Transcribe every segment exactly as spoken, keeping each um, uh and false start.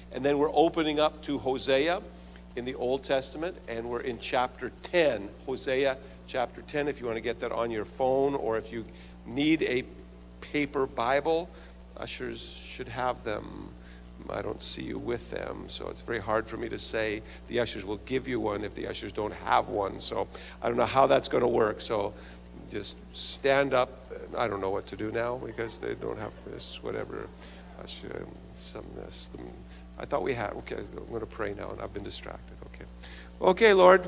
And then we're opening up to Hosea in the Old Testament, and we're in chapter ten, Hosea chapter ten, if you want to get that on your phone, or if you need a paper Bible, ushers should have them. I don't see you with them, so it's very hard for me to say the ushers will give you one if the ushers don't have one. So I don't know how that's going to work. So just stand up. I don't know what to do now because they don't have this, whatever. Usher, some, some, I thought we had. Okay, I'm going to pray now, and I've been distracted. Okay. Okay, Lord.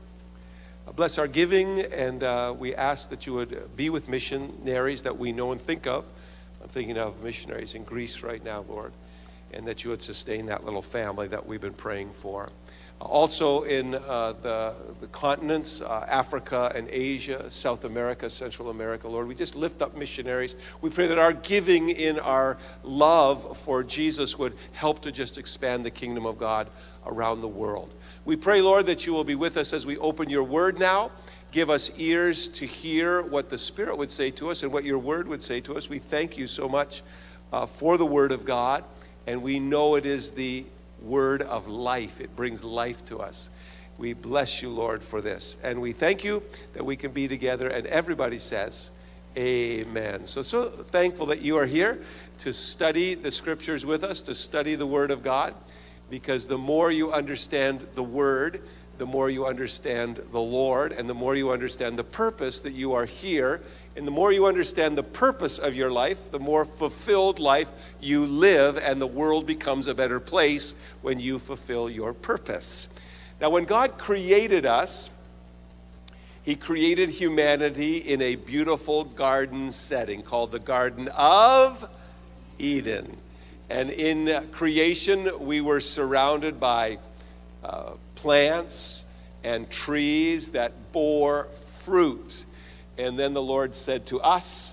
Bless our giving, and uh, we ask that you would be with missionaries that we know and think of. I'm thinking of missionaries in Greece right now, Lord, and that you would sustain that little family that we've been praying for. Also in uh, the, the continents, uh, Africa and Asia, South America, Central America, Lord, we just lift up missionaries. We pray that our giving in our love for Jesus would help to just expand the kingdom of God around the world. We pray, Lord, that you will be with us as we open your word now. Give us ears to hear what the Spirit would say to us and what your word would say to us. We thank you so much uh, for the word of God, and we know it is the word of life. It brings life to us. We bless you, Lord, for this. And we thank you that we can be together, and everybody says, amen. So, so thankful that you are here to study the scriptures with us, to study the word of God, because the more you understand the word, the more you understand the Lord, and the more you understand the purpose that you are here, and the more you understand the purpose of your life, the more fulfilled life you live, and the world becomes a better place when you fulfill your purpose. Now, when God created us, he created humanity in a beautiful garden setting called the Garden of Eden. And in creation, we were surrounded by uh, plants and trees that bore fruit. And then the Lord said to us,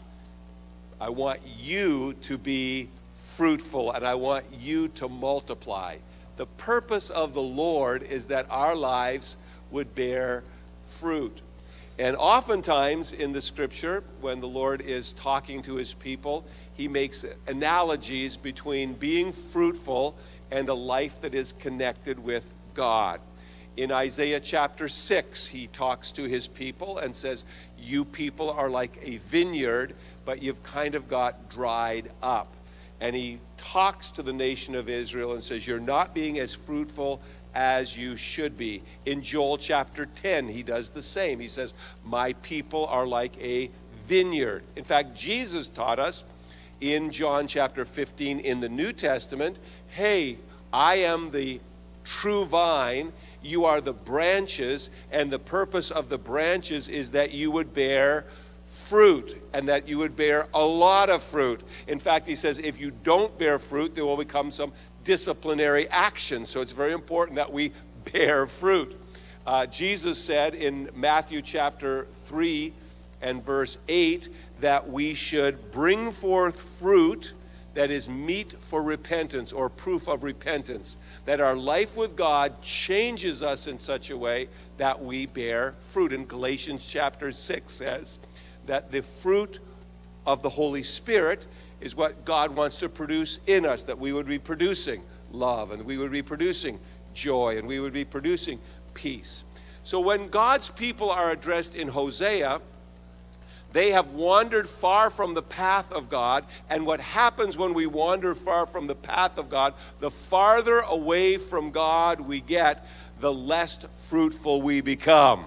I want you to be fruitful, and I want you to multiply. The purpose of the Lord is that our lives would bear fruit. And oftentimes in the scripture, when the Lord is talking to his people, he makes analogies between being fruitful and a life that is connected with God. In Isaiah chapter six, he talks to his people and says, you people are like a vineyard, but you've kind of got dried up. And he talks to the nation of Israel and says, you're not being as fruitful as you should be. In Joel chapter ten, he does the same. He says, my people are like a vineyard. In fact, Jesus taught us in John chapter fifteen in the New Testament, hey, I am the true vine, you are the branches, and the purpose of the branches is that you would bear fruit, and that you would bear a lot of fruit. In fact, he says, if you don't bear fruit, there will become some disciplinary action. So it's very important that we bear fruit. Uh, Jesus said in Matthew chapter three and verse eight that we should bring forth fruit that is meet for repentance, or proof of repentance, that our life with God changes us in such a way that we bear fruit. In Galatians chapter six says that the fruit of the Holy Spirit is what God wants to produce in us, that we would be producing love, and we would be producing joy, and we would be producing peace. So when God's people are addressed in Hosea, they have wandered far from the path of God, and what happens when we wander far from the path of God, the farther away from God we get, the less fruitful we become.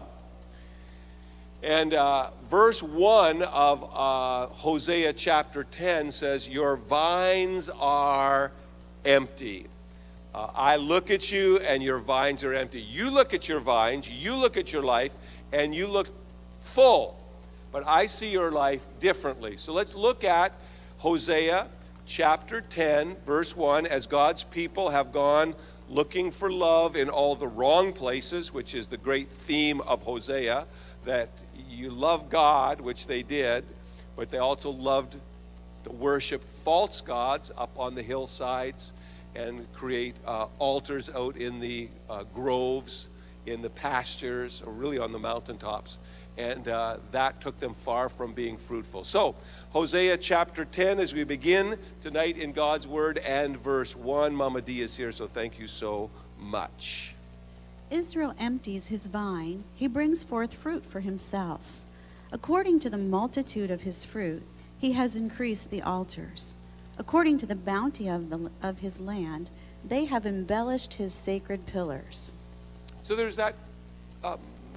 And uh, verse one of uh, Hosea chapter ten says, your vines are empty. Uh, I look at you and your vines are empty. You look at your vines, you look at your life, and you look full. But I see your life differently. So let's look at Hosea chapter ten, verse one, as God's people have gone looking for love in all the wrong places, which is the great theme of Hosea, that you love God, which they did, but they also loved to worship false gods up on the hillsides and create uh, altars out in the uh, groves, in the pastures, or really on the mountaintops. and uh, that took them far from being fruitful. So, Hosea chapter ten, as we begin tonight in God's Word, and verse one. Mama D is here, so thank you so much. Israel empties his vine, he brings forth fruit for himself. According to the multitude of his fruit, he has increased the altars. According to the bounty of, the, of his land, they have embellished his sacred pillars. So there's that uh,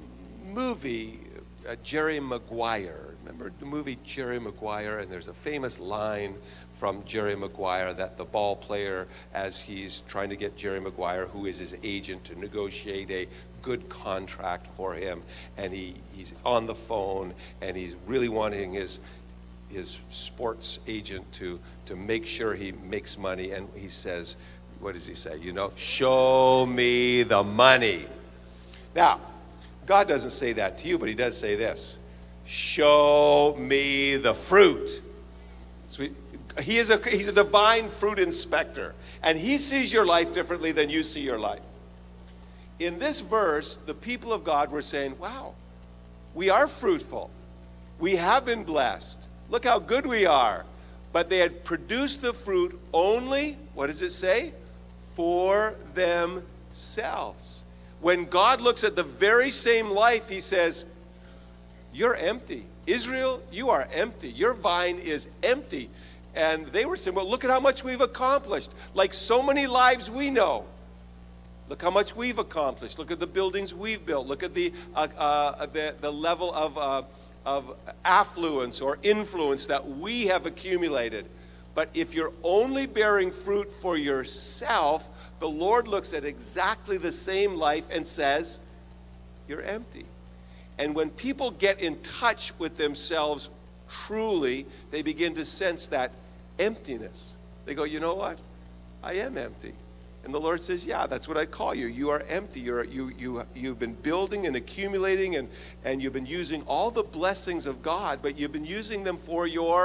movie, uh, Jerry Maguire. Remember the movie Jerry Maguire? And there's a famous line from Jerry Maguire that the ball player, as he's trying to get Jerry Maguire, who is his agent, to negotiate a good contract for him, and he, he's on the phone, and he's really wanting his his sports agent to to make sure he makes money, and he says, what does he say? You know, show me the money. Now, God doesn't say that to you, but he does say this: show me the fruit. So he, he is a he's a divine fruit inspector, and he sees your life differently than you see your life. In this verse, the people of God were saying, wow, we are fruitful. We have been blessed. Look how good we are. But they had produced the fruit only, what does it say? For themselves. When God looks at the very same life, he says, you're empty. Israel, you are empty. Your vine is empty. And they were saying, well, look at how much we've accomplished. Like so many lives we know. Look how much we've accomplished. Look at the buildings we've built. Look at the uh, uh, the, the level of uh, of affluence or influence that we have accumulated. But if you're only bearing fruit for yourself, the Lord looks at exactly the same life and says, you're empty. And when people get in touch with themselves truly, they begin to sense that emptiness. They go, you know what? I am empty. And the Lord says, yeah, that's what I call you. You are empty. You're, you, you, you've been building and accumulating, and, and you've been using all the blessings of God, but you've been using them for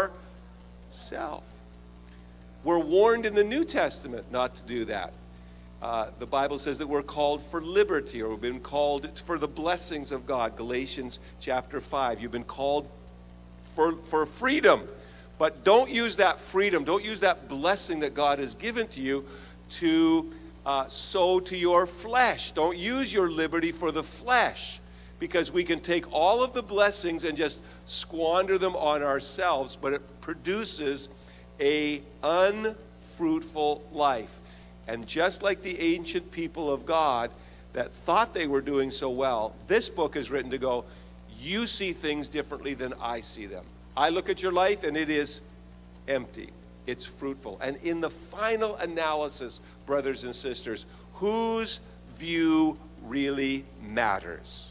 yourself. We're warned in the New Testament not to do that. Uh, the Bible says that we're called for liberty, or we've been called for the blessings of God. Galatians chapter five. You've been called for, for freedom. But don't use that freedom, don't use that blessing that God has given to you to uh, sow to your flesh. Don't use your liberty for the flesh, because we can take all of the blessings and just squander them on ourselves, but it produces a unfruitful life. And just like the ancient people of God that thought they were doing so well, this book is written to go, you see things differently than I see them. I look at your life and it is empty. It's fruitful. And in the final analysis, brothers and sisters, whose view really matters?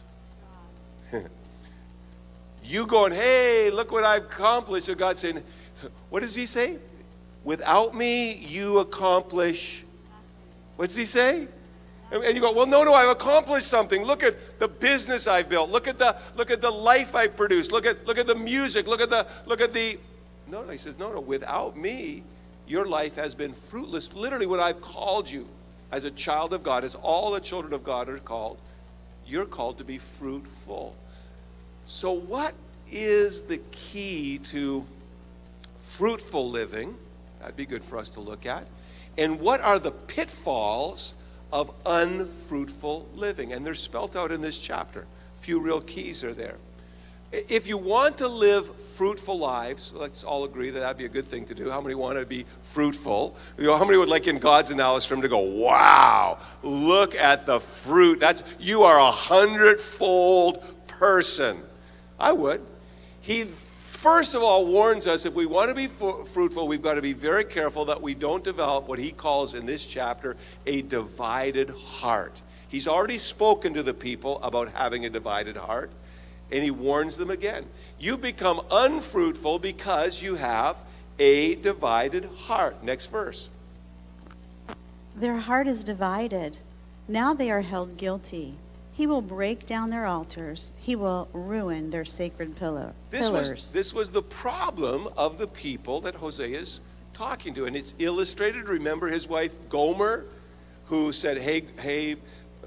You going, hey, look what I've accomplished. So God's saying, what does he say? Without me, you accomplish. What does he say? And you go, well, no, no, I've accomplished something. Look at the business I've built. Look at the look at the life I've produced. Look at look at the music. Look at the look at the. No, no, he says, no, no. Without me, your life has been fruitless. Literally, when I've called you as a child of God, as all the children of God are called, you're called to be fruitful. So, what is the key to fruitful living? That'd be good for us to look at. And what are the pitfalls of unfruitful living? And they're spelt out in this chapter. A few real keys are there. If you want to live fruitful lives, let's all agree that that'd be a good thing to do. How many want to be fruitful? You know, how many would like in God's analysis for him to go, wow, look at the fruit. That's you are a hundredfold person. I would. He first of all warns us, if we want to be f- fruitful, we've got to be very careful that we don't develop what he calls in this chapter a divided heart. He's already spoken to the people about having a divided heart. And he warns them again. You become unfruitful because you have a divided heart. Next verse. Their heart is divided. Now they are held guilty. He will break down their altars. He will ruin their sacred pillar, this pillars. Was, this was the problem of the people that Hosea is talking to. And it's illustrated. Remember his wife Gomer, who said, hey, hey,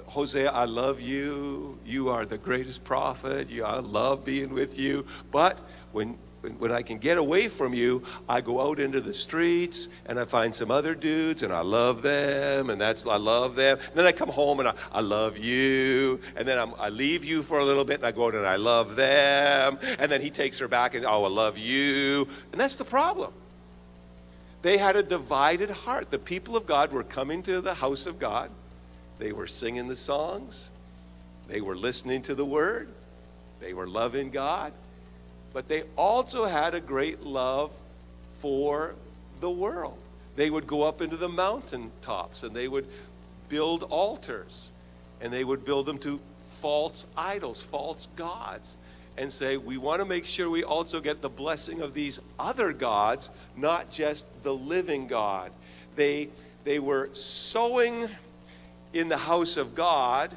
Hosea, I love you. You are the greatest prophet. You, I love being with you. But when when I can get away from you, I go out into the streets and I find some other dudes and I love them, and that's I love them. And then I come home and I, I love you, and then I'm, I leave you for a little bit and I go out and I love them, and then he takes her back and oh, I love you, and that's the problem. They had a divided heart. The people of God were coming to the house of God. They were singing the songs. They were listening to the word. They were loving God. But they also had a great love for the world. They would go up into the mountaintops and they would build altars. And they would build them to false idols, false gods. And say, we want to make sure we also get the blessing of these other gods, not just the living God. They, they were sowing in the house of God,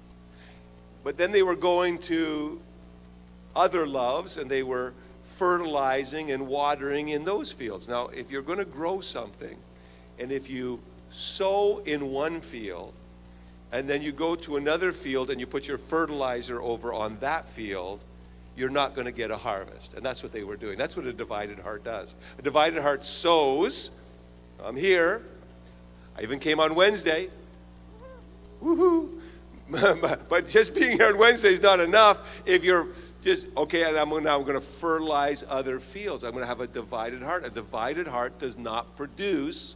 but then they were going to other loves, and they were fertilizing and watering in those fields. Now, if you're going to grow something, and if you sow in one field, and then you go to another field and you put your fertilizer over on that field, you're not going to get a harvest. And that's what they were doing. That's what a divided heart does. A divided heart sows. I'm here. I even came on Wednesday. Woohoo! But just being here on Wednesday is not enough if you're just, okay, and I'm now going to fertilize other fields. I'm going to have a divided heart. A divided heart does not produce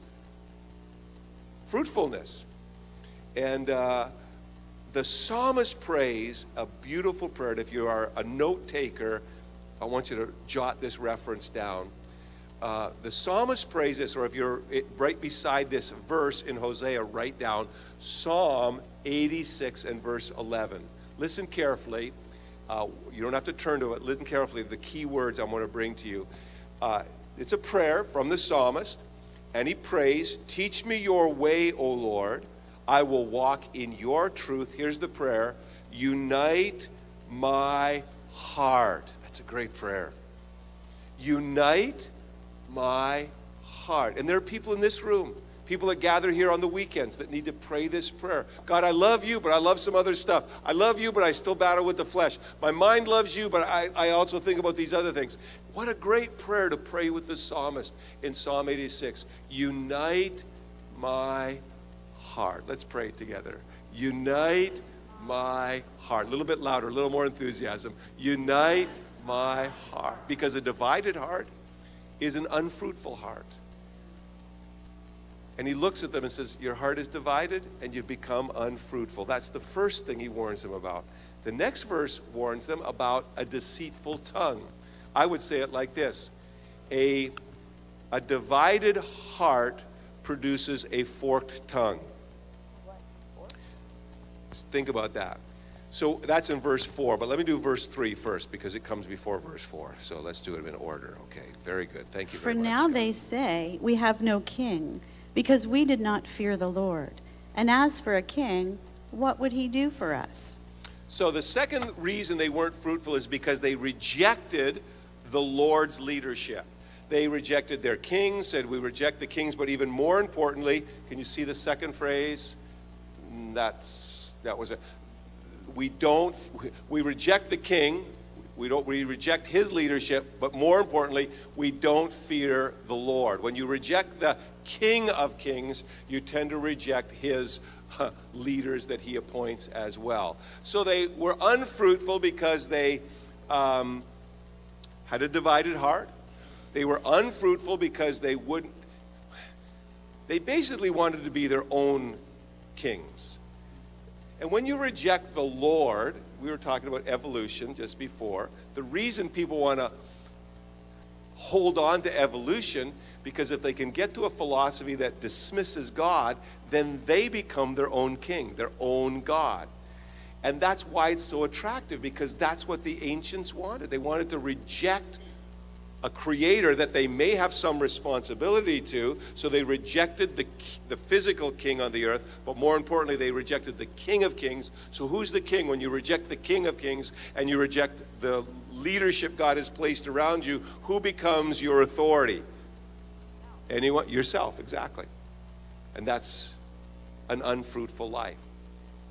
fruitfulness. And uh, the psalmist prays a beautiful prayer. And if you are a note taker, I want you to jot this reference down. Uh, the psalmist prays this, or if you're right beside this verse in Hosea, write down Psalm eighty-six and verse eleven. Listen carefully. Uh, you don't have to turn to it. Listen carefully. The key words I'm going to bring to you. Uh, it's a prayer from the psalmist, and he prays, teach me your way, O Lord. I will walk in your truth. Here's the prayer. Unite my heart. That's a great prayer. Unite my heart. And there are people in this room, people that gather here on the weekends that need to pray this prayer. God, I love you, but I love some other stuff. I love you, but I still battle with the flesh. My mind loves you, but I, I also think about these other things. What a great prayer to pray with the psalmist in Psalm eighty-six. Unite my heart. Let's pray it together. Unite my heart. A little bit louder, a little more enthusiasm. Unite my heart. Because a divided heart is an unfruitful heart. And he looks at them and says, your heart is divided and you've become unfruitful. That's the first thing he warns them about. The next verse warns them about a deceitful tongue. I would say it like this. A, a divided heart produces a forked tongue. Think about that. So that's in verse four, but let me do verse three first because it comes before verse four. So let's do it in order. Okay, very good. Thank you very much. For now they say, we have no king, because we did not fear the Lord. And as for a king, what would he do for us? So the second reason they weren't fruitful is because they rejected the Lord's leadership. They rejected their kings, said we reject the kings, but even more importantly, can you see the second phrase? That's, that was it. We don't, we reject the king, we don't, we reject his leadership, but more importantly, we don't fear the Lord. When you reject the King of Kings, you tend to reject his uh, leaders that he appoints as well. So they were unfruitful because they um, had a divided heart. They were unfruitful because they wouldn't, they basically wanted to be their own kings. And when you reject the Lord, we were talking about evolution just before, the reason people want to hold on to evolution, because if they can get to a philosophy that dismisses God, then they become their own king, their own God. And that's why it's so attractive, because that's what the ancients wanted. They wanted to reject a creator that they may have some responsibility to, so they rejected the, the physical king on the earth, but more importantly, they rejected the King of Kings. So who's the king? When you reject the King of Kings and you reject the leadership God has placed around you, who becomes your authority? Anyone? Yourself, exactly. And that's an unfruitful life.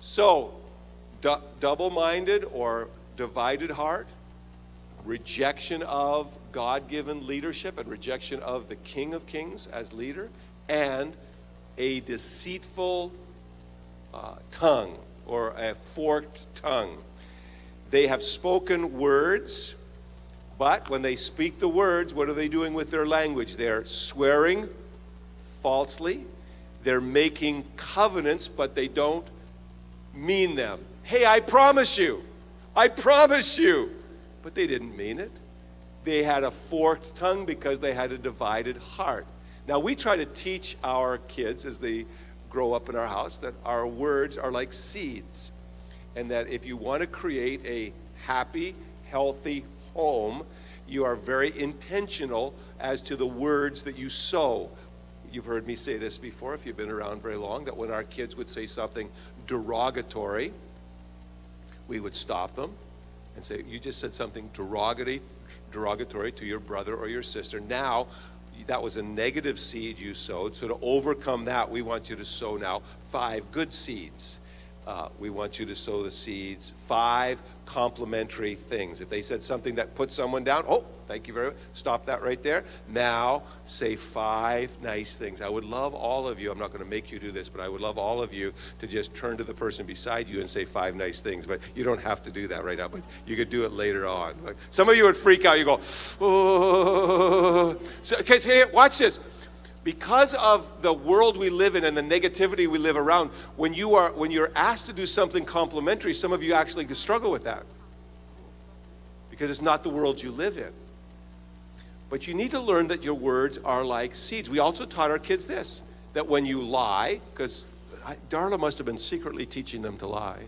So, du- double-minded or divided heart, rejection of God-given leadership and rejection of the King of Kings as leader, and a deceitful uh, tongue or a forked tongue. They have spoken words, but when they speak the words, what are they doing with their language? They're swearing falsely. They're making covenants, but they don't mean them. Hey, I promise you. I promise you. But they didn't mean it. They had a forked tongue because they had a divided heart. Now, we try to teach our kids as they grow up in our house that our words are like seeds. And that if you want to create a happy, healthy home, you are very intentional as to the words that you sow. You've heard me say this before, if you've been around very long, that when our kids would say something derogatory, we would stop them and say, you just said something derogatory, derogatory to your brother or your sister. Now, that was a negative seed you sowed. So to overcome that, we want you to sow now five good seeds. Uh, we want you to sow the seeds, five complimentary things. If they said something that put someone down, oh, thank you very much. Stop that right there. Now, say five nice things. I would love all of you, I'm not going to make you do this, but I would love all of you to just turn to the person beside you and say five nice things. But you don't have to do that right now, but you could do it later on. Like, some of you would freak out. You go, oh. So, okay, so here, watch this. Because of the world we live in and the negativity we live around, when you are when you're asked to do something complimentary, some of you actually struggle with that. Because it's not the world you live in. But you need to learn that your words are like seeds. We also taught our kids this, that when you lie, because Darla must have been secretly teaching them to lie.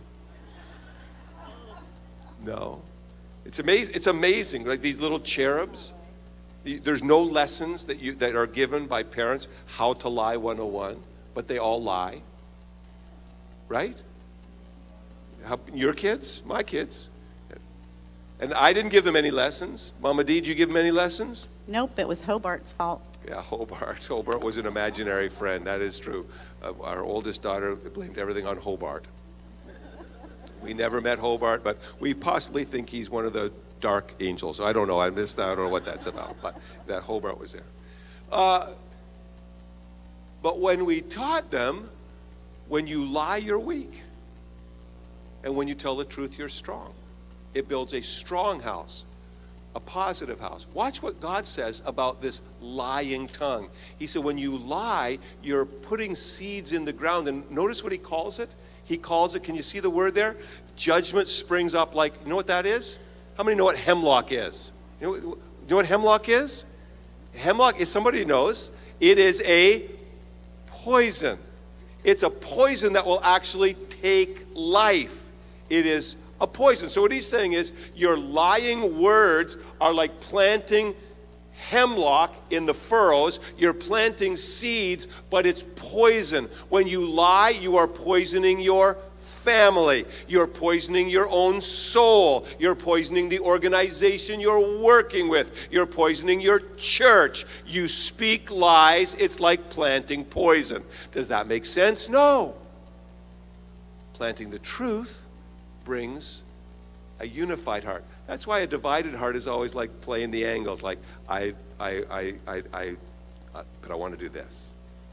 No. It's amazing. It's amazing. Like these little cherubs. There's no lessons that you that are given by parents, how to lie one oh one, but they all lie. Right? How, your kids? My kids. And I didn't give them any lessons. Mama D, did you give them any lessons? Nope, it was Hobart's fault. Yeah, Hobart. Hobart was an imaginary friend. That is true. Uh, our oldest daughter blamed everything on Hobart. We never met Hobart, but we possibly think he's one of the dark angels. I don't know. I missed that. I don't know what that's about, but that Hobart was there. Uh, but when we taught them, when you lie, you're weak. And when you tell the truth, you're strong. It builds a strong house, a positive house. Watch what God says about this lying tongue. He said, when you lie, you're putting seeds in the ground. And notice what he calls it? He calls it, can you see the word there? Judgment springs up like, you know what that is? How many know what hemlock is? You know, you know what hemlock is? Hemlock is, somebody knows, it is a poison. It's a poison that will actually take life. It is a poison. So what he's saying is, your lying words are like planting hemlock in the furrows. You're planting seeds, but it's poison. When you lie, you are poisoning your family. You're poisoning your own soul. You're poisoning the organization you're working with. You're poisoning your church. You speak lies. It's like planting poison. Does that make sense? No. Planting the truth brings a unified heart. That's why a divided heart is always like playing the angles, like I, I, I, I, I, uh, but I want to do this.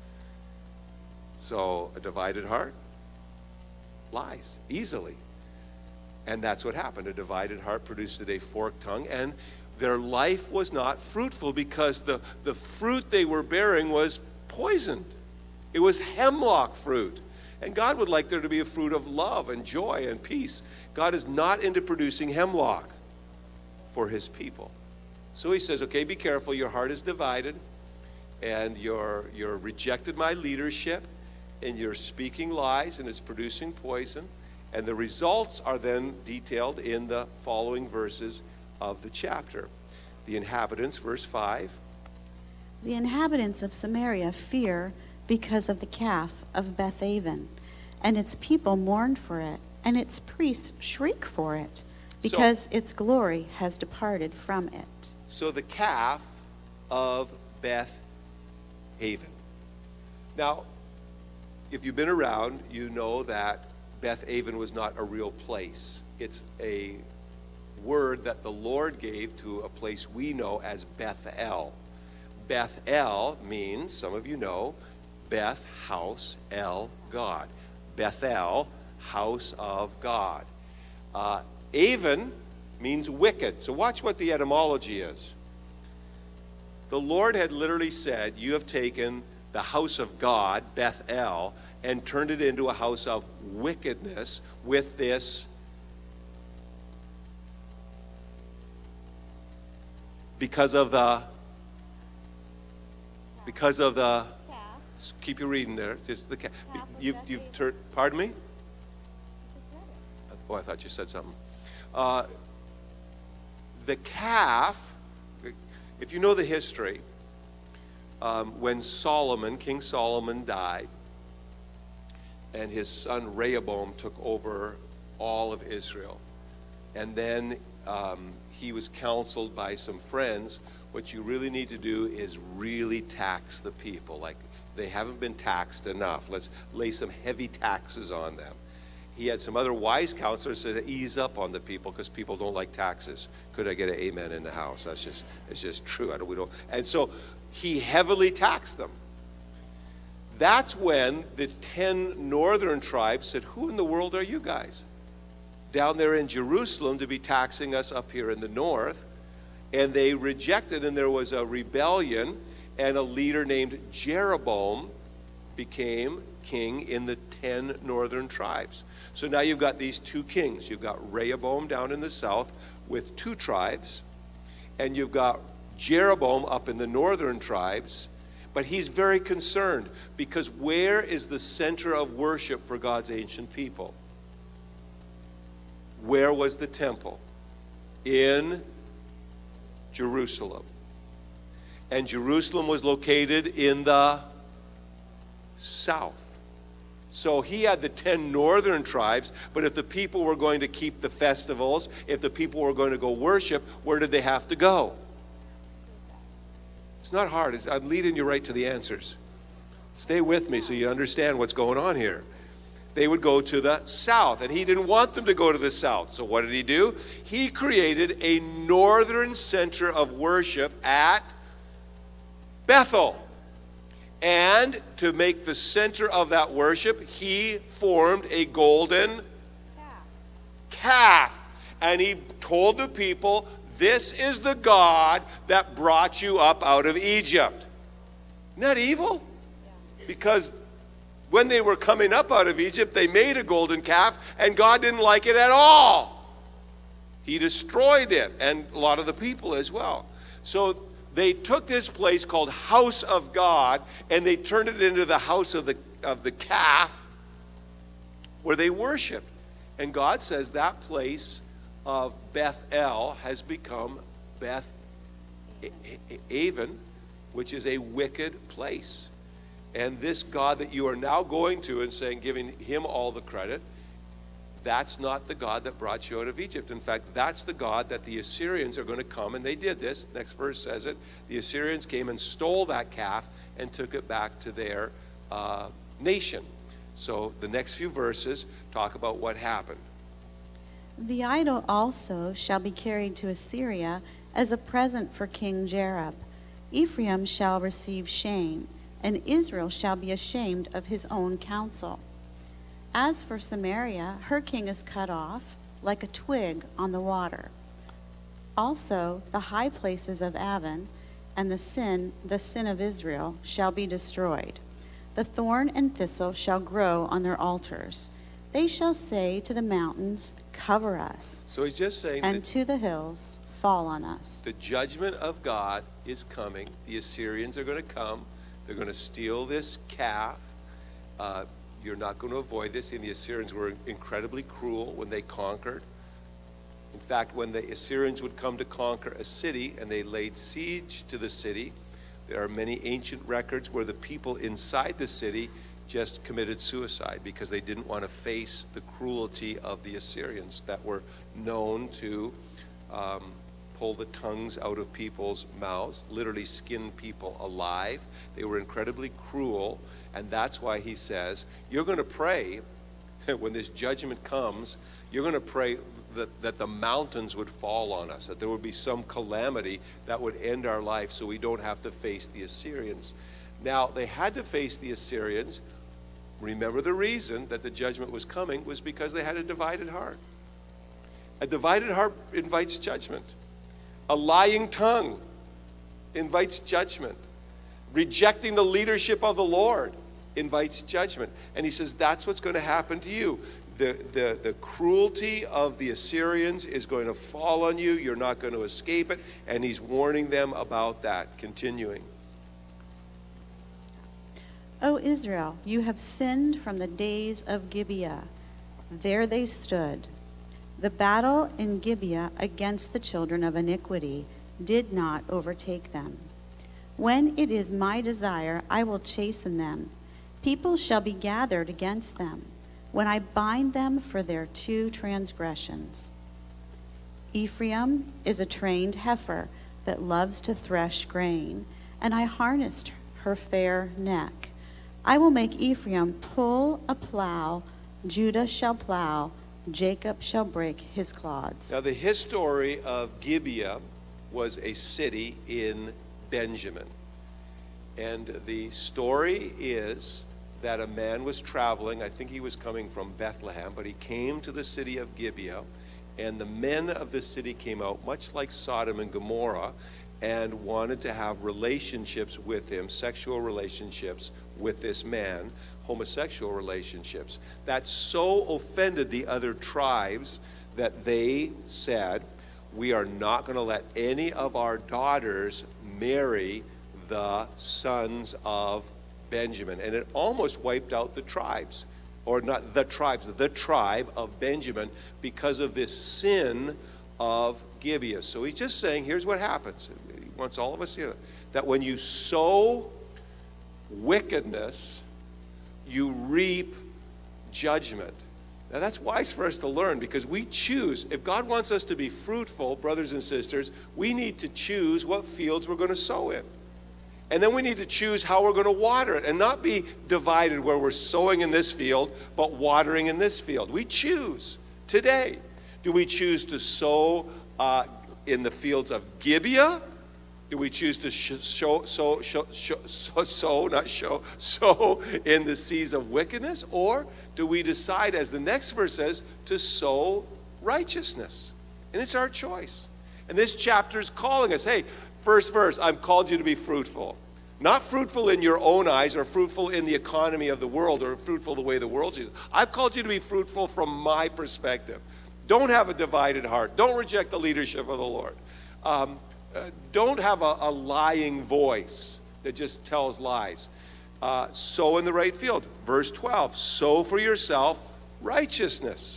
So a divided heart lies easily. And that's what happened. A divided heart produced a forked tongue, and their life was not fruitful because the, the fruit they were bearing was poisoned. It was hemlock fruit. And God would like there to be a fruit of love and joy and peace. God is not into producing hemlock for his people. So he says, okay, be careful. Your heart is divided, and you're, you're rejected my leadership, and you're speaking lies, and it's producing poison. And the results are then detailed in the following verses of the chapter. The inhabitants, verse five. The inhabitants of Samaria fear because of the calf of Bethaven, and its people mourn for it, and its priests shriek for it, because so, its glory has departed from it. So the calf of Beth Haven. Now, if you've been around, you know that Beth Aven was not a real place. It's a word that the Lord gave to a place we know as Bethel. Bethel means, some of you know, Beth, house, El, God. Bethel, house of God. Uh, Aven means wicked. So watch what the etymology is. The Lord had literally said, you have taken the house of God, Bethel, and turned it into a house of wickedness with this because of the because of the keep your reading there. Just the you've you've turned. Pardon me. Oh, I thought you said something. Uh, the calf. If you know the history, um, when Solomon, King Solomon, died, and his son Rehoboam took over all of Israel, and then um, he was counseled by some friends, what you really need to do is really tax the people. Like, they haven't been taxed enough. Let's lay some heavy taxes on them. He had some other wise counselors that ease up on the people because people don't like taxes. Could I get an amen in the house? That's just, it's just true. I don't, we don't. And so he heavily taxed them. That's when the ten northern tribes said, who in the world are you guys? Down there in Jerusalem to be taxing us up here in the north. And they rejected, and there was a rebellion, and a leader named Jeroboam became king in the ten northern tribes. So now you've got these two kings. You've got Rehoboam down in the south with two tribes, and you've got Jeroboam up in the northern tribes. But he's very concerned because where is the center of worship for God's ancient people? Where was the temple? In Jerusalem. And Jerusalem was located in the south. So he had the ten northern tribes, but if the people were going to keep the festivals, if the people were going to go worship, where did they have to go? It's not hard. It's, I'm leading you right to the answers. Stay with me so you understand what's going on here. They would go to the south, and he didn't want them to go to the south. So what did he do? He created a northern center of worship at Bethel. And to make the center of that worship, he formed a golden calf. calf. And he told the people, this is the God that brought you up out of Egypt. Isn't that evil? Yeah. Because when they were coming up out of Egypt, they made a golden calf, and God didn't like it at all. He destroyed it, and a lot of the people as well. So they took this place called House of God, and they turned it into the house of the, of the calf, where they worshiped. And God says that place of Bethel has become Beth Aven, which is a wicked place. And this God that you are now going to and saying, giving him all the credit, that's not the God that brought you out of Egypt. In fact, that's the God that the Assyrians are going to come, and they did this. Next verse says it. The Assyrians came and stole that calf and took it back to their uh, nation. So the next few verses talk about what happened. The idol also shall be carried to Assyria as a present for King Jareb. Ephraim shall receive shame, and Israel shall be ashamed of his own counsel. As for Samaria, her king is cut off, like a twig on the water. Also the high places of Aven and the sin, the sin of Israel, shall be destroyed. The thorn and thistle shall grow on their altars. They shall say to the mountains, cover us. So he's just saying and that to the hills, fall on us. The judgment of God is coming. The Assyrians are going to come. They're going to steal this calf. Uh, you're not going to avoid this. And the Assyrians were incredibly cruel when they conquered. In fact, when the Assyrians would come to conquer a city and they laid siege to the city, there are many ancient records where the people inside the city just committed suicide because they didn't want to face the cruelty of the Assyrians that were known to um, pull the tongues out of people's mouths, literally skin people alive. They were incredibly cruel, and that's why he says, you're going to pray when this judgment comes, you're going to pray that, that the mountains would fall on us, that there would be some calamity that would end our life so we don't have to face the Assyrians. Now, they had to face the Assyrians. Remember, the reason that the judgment was coming was because they had a divided heart. A divided heart invites judgment. A lying tongue invites judgment. Rejecting the leadership of the Lord invites judgment. And he says, that's what's going to happen to you. The, the, the cruelty of the Assyrians is going to fall on you. You're not going to escape it. And he's warning them about that. Continuing. O Israel, you have sinned from the days of Gibeah. There they stood. The battle in Gibeah against the children of iniquity did not overtake them. When it is my desire, I will chasten them. People shall be gathered against them, when I bind them for their two transgressions. Ephraim is a trained heifer that loves to thresh grain, and I harnessed her fair neck. I will make Ephraim pull a plow, Judah shall plow, Jacob shall break his clods. Now, the history of Gibeah was a city in Benjamin. And the story is that a man was traveling. I think he was coming from Bethlehem, but he came to the city of Gibeah, and the men of the city came out, much like Sodom and Gomorrah, and wanted to have relationships with him, sexual relationships with this man, homosexual relationships. That so offended the other tribes that they said, we are not going to let any of our daughters marry the sons of Benjamin. And it almost wiped out the tribes, or not the tribes, the tribe of Benjamin, because of this sin of Gibeah. So he's just saying, here's what happens. He wants all of us here, that when you sow wickedness, you reap judgment. Now that's wise for us to learn, because we choose. If God wants us to be fruitful, brothers and sisters, we need to choose what fields we're going to sow in. And then we need to choose how we're going to water it, and not be divided where we're sowing in this field but watering in this field. We choose today. Do we choose to sow uh, in the fields of Gibeah? Do we choose to sh- show, sow, show, show, sow, sow, not show, sow in the seas of wickedness? Or do we decide, as the next verse says, to sow righteousness? And it's our choice. And this chapter is calling us, hey, first verse, I've called you to be fruitful. Not fruitful in your own eyes, or fruitful in the economy of the world, or fruitful the way the world sees it. I've called you to be fruitful from my perspective. Don't have a divided heart. Don't reject the leadership of the Lord. Um, uh, don't have a, a lying voice that just tells lies. Uh, sow in the right field. Verse twelve, sow for yourself righteousness.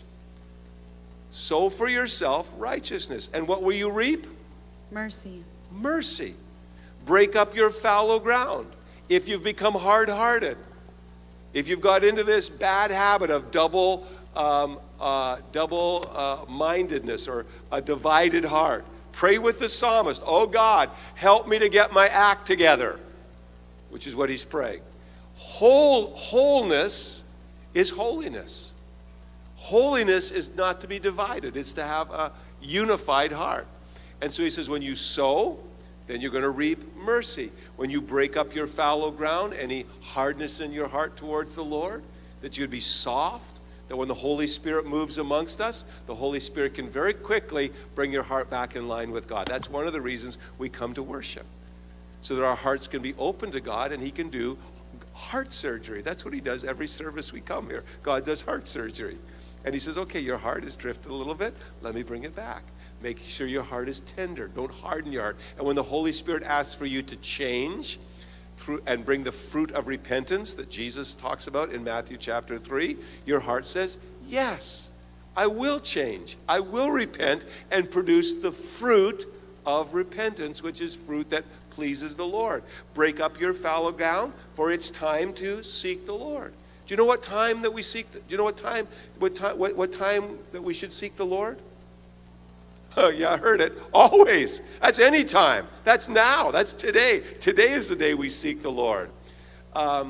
Sow for yourself righteousness. And what will you reap? Mercy. Mercy. Break up your fallow ground. If you've become hard-hearted, if you've got into this bad habit of double um, uh, double uh, mindedness, or a divided heart, pray with the psalmist, oh God, help me to get my act together, which is what he's praying. Whole, wholeness is holiness. Holiness is not to be divided. It's to have a unified heart. And so he says, when you sow, then you're going to reap mercy. When you break up your fallow ground, any hardness in your heart towards the Lord, that you'd be soft, that when the Holy Spirit moves amongst us, the Holy Spirit can very quickly bring your heart back in line with God. That's one of the reasons we come to worship, so that our hearts can be open to God, and he can do heart surgery. That's what he does every service we come here. God does heart surgery. And he says, okay, your heart has drifted a little bit. Let me bring it back. Make sure your heart is tender. Don't harden your heart. And when the Holy Spirit asks for you to change through and bring the fruit of repentance that Jesus talks about in Matthew chapter three, your heart says, yes, I will change. I will repent and produce the fruit of repentance, which is fruit that pleases the Lord. Break up your fallow ground, for it's time to seek the Lord. Do you know what time that we seek? The, do you know what time? What time? What, what time that we should seek the Lord? Oh, yeah, I heard it. Always. That's any time. That's now. That's today. Today is the day we seek the Lord. Um,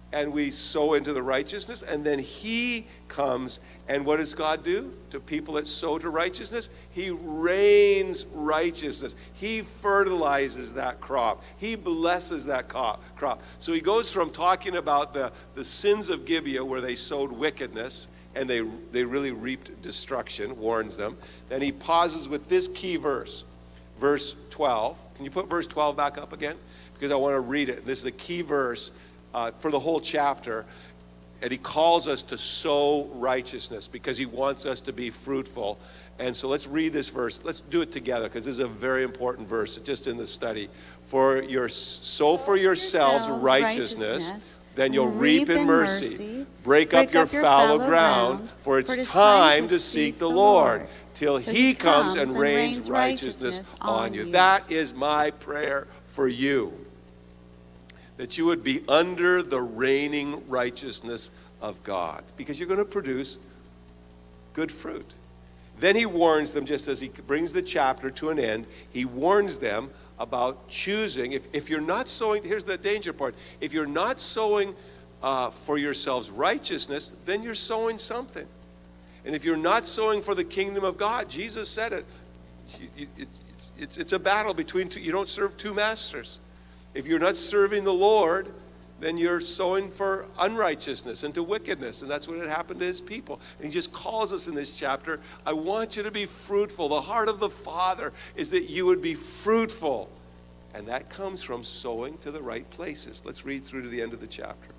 and we sow into the righteousness, and then he comes, and what does God do to people that sow to righteousness? He rains righteousness. He fertilizes that crop. He blesses that crop. So he goes from talking about the, the sins of Gibeah, where they sowed wickedness, and they, they really reaped destruction, warns them. Then he pauses with this key verse, verse twelve. Can you put verse twelve back up again? Because I want to read it. This is a key verse uh, for the whole chapter. And he calls us to sow righteousness because he wants us to be fruitful. And so let's read this verse. Let's do it together because this is a very important verse just in the study. For your sow for yourselves righteousness, righteousness, then you'll reap in mercy. mercy. Break, Break up, your, up your fallow ground, ground, for it's, for it's time, time to seek the Lord, Lord till he comes and rains righteousness on you. That is my prayer for you, that you would be under the reigning righteousness of God, because you're going to produce good fruit. Then he warns them, just as he brings the chapter to an end, he warns them about choosing. If, if you're not sowing, here's the danger part. If you're not sowing uh, for yourselves righteousness, then you're sowing something. And if you're not sowing for the kingdom of God, Jesus said it, it, it it's, it's a battle between two. You don't serve two masters. If you're not serving the Lord, then you're sowing for unrighteousness and to wickedness. And that's what had happened to his people. And he just calls us in this chapter, I want you to be fruitful. The heart of the Father is that you would be fruitful. And that comes from sowing to the right places. Let's read through to the end of the chapter.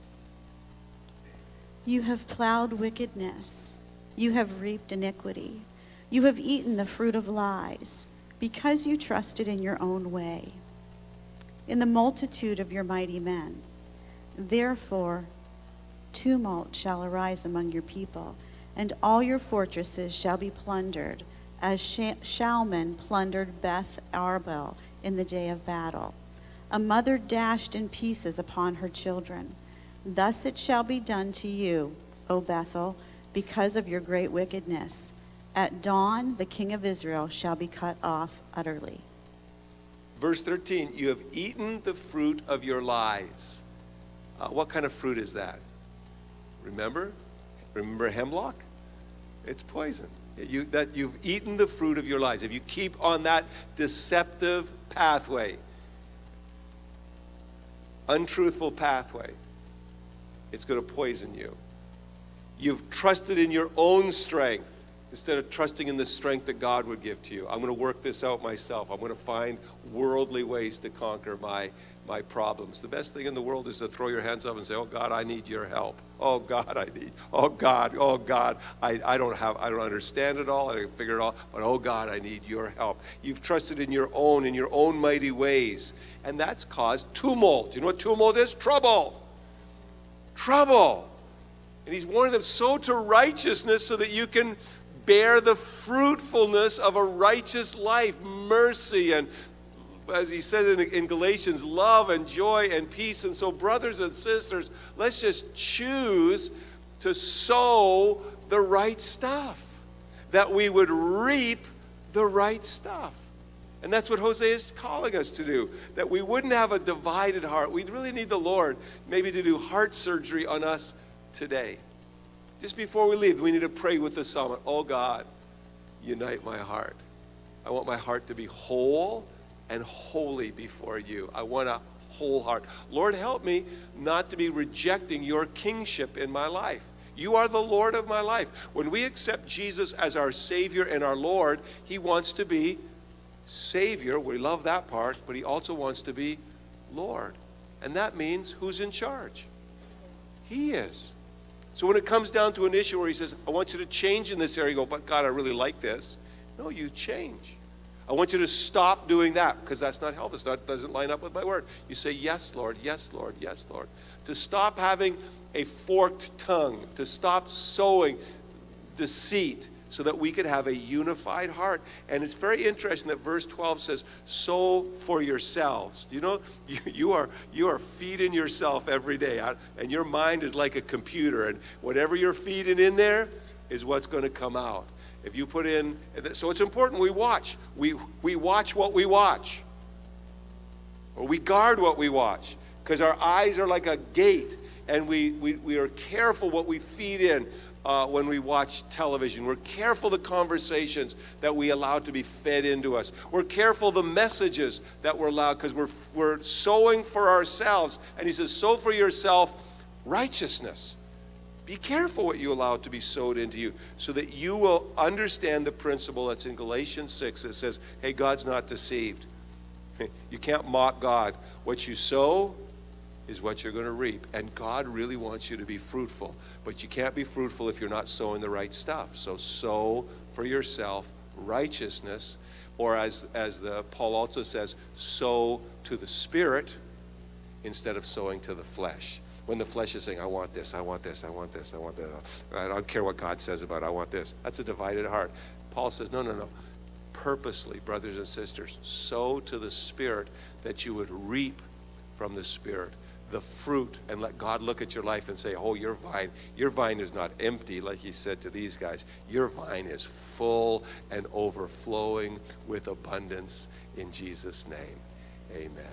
You have plowed wickedness. You have reaped iniquity. You have eaten the fruit of lies, because you trusted in your own way, in the multitude of your mighty men. Therefore, tumult shall arise among your people, and all your fortresses shall be plundered, as Shalman plundered Beth Arbel in the day of battle, a mother dashed in pieces upon her children. Thus it shall be done to you, O Bethel, because of your great wickedness. At dawn, the king of Israel shall be cut off utterly. Verse thirteen, you have eaten the fruit of your lies. Uh, what kind of fruit is that? Remember? Remember hemlock? It's poison. You, that you've eaten the fruit of your lies. If you keep on that deceptive pathway, untruthful pathway, it's going to poison you. You've trusted in your own strength instead of trusting in the strength that God would give to you. I'm going to work this out myself. I'm going to find worldly ways to conquer my, my problems. The best thing in the world is to throw your hands up and say, oh God, I need your help. Oh God, I need, oh God, oh God, I, I don't have, I don't understand it all, I don't figure it all, but oh God, I need your help. You've trusted in your own, in your own mighty ways, and that's caused tumult. You know what tumult is? Trouble. Trouble. And he's warning them, sow to righteousness so that you can bear the fruitfulness of a righteous life, mercy, and as he said in, in Galatians, love and joy and peace. And so, brothers and sisters, let's just choose to sow the right stuff, that we would reap the right stuff. And that's what Hosea is calling us to do, that we wouldn't have a divided heart. We really need the Lord maybe to do heart surgery on us today. Just before we leave, we need to pray with the psalmist. Oh God, unite my heart. I want my heart to be whole and holy before you. I want a whole heart. Lord, help me not to be rejecting your kingship in my life. You are the Lord of my life. When we accept Jesus as our Savior and our Lord, he wants to be Savior. We love that part, but he also wants to be Lord. And that means who's in charge? He is. So when it comes down to an issue where he says, I want you to change in this area, you go, but God, I really like this. No, you change. I want you to stop doing that because that's not healthy. That doesn't line up with my word. You say, yes, Lord, yes, Lord, yes, Lord. To stop having a forked tongue, to stop sowing deceit so that we could have a unified heart. And it's very interesting that verse twelve says, sow for yourselves. You know, you, you are you are feeding yourself every day. And your mind is like a computer. And whatever you're feeding in there is what's going to come out. If you put in, so it's important we watch. We, we watch what we watch. Or we guard what we watch. Because our eyes are like a gate. and we, we, we are careful what we feed in uh, when we watch television. We're careful the conversations that we allow to be fed into us. We're careful the messages that we're allowed, because we're, we're sowing for ourselves. And he says, sow for yourself righteousness. Be careful what you allow to be sowed into you, so that you will understand the principle that's in Galatians six that says, hey, God's not deceived. You can't mock God. What you sow is what you're going to reap. And God really wants you to be fruitful. But you can't be fruitful if you're not sowing the right stuff. So sow for yourself righteousness, or as, as the Paul also says, sow to the Spirit instead of sowing to the flesh. When the flesh is saying, I want this, I want this, I want this, I want this. I don't care what God says about it, I want this. That's a divided heart. Paul says, no, no, no. Purposely, brothers and sisters, sow to the Spirit that you would reap from the Spirit the fruit, and let God look at your life and say, oh, your vine, your vine is not empty like he said to these guys. Your vine is full and overflowing with abundance in Jesus' name. Amen.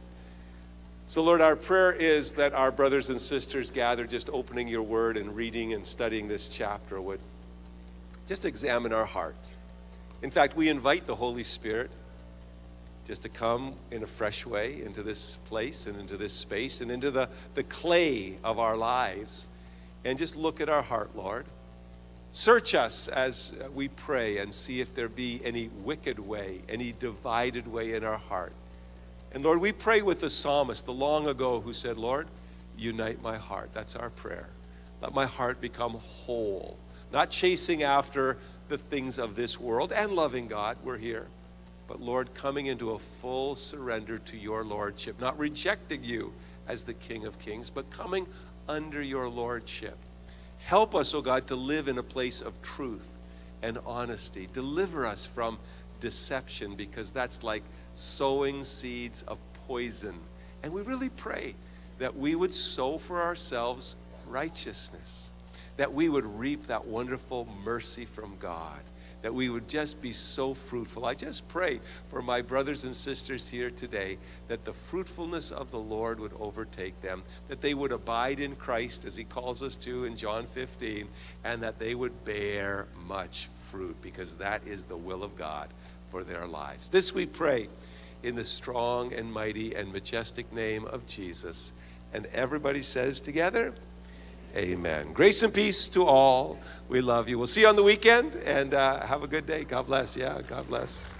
So, Lord, our prayer is that our brothers and sisters gathered just opening your word and reading and studying this chapter would just examine our hearts. In fact, we invite the Holy Spirit just to come in a fresh way into this place and into this space and into the, the clay of our lives, and just look at our heart, Lord. Search us as we pray and see if there be any wicked way, any divided way in our heart. And Lord, we pray with the psalmist, the long ago, who said, Lord, unite my heart. That's our prayer. Let my heart become whole, not chasing after the things of this world and loving God. We're here. But Lord, coming into a full surrender to your lordship, not rejecting you as the King of Kings, but coming under your lordship. Help us, oh God, to live in a place of truth and honesty. Deliver us from deception, because that's like sowing seeds of poison. And we really pray that we would sow for ourselves righteousness, that we would reap that wonderful mercy from God, that we would just be so fruitful. I just pray for my brothers and sisters here today that the fruitfulness of the Lord would overtake them, that they would abide in Christ as he calls us to in John fifteen, and that they would bear much fruit, because that is the will of God for their lives. This we pray in the strong and mighty and majestic name of Jesus. And everybody says together, amen. Grace and peace to all. We love you. We'll see you on the weekend, and uh, have a good day. God bless. Yeah, God bless.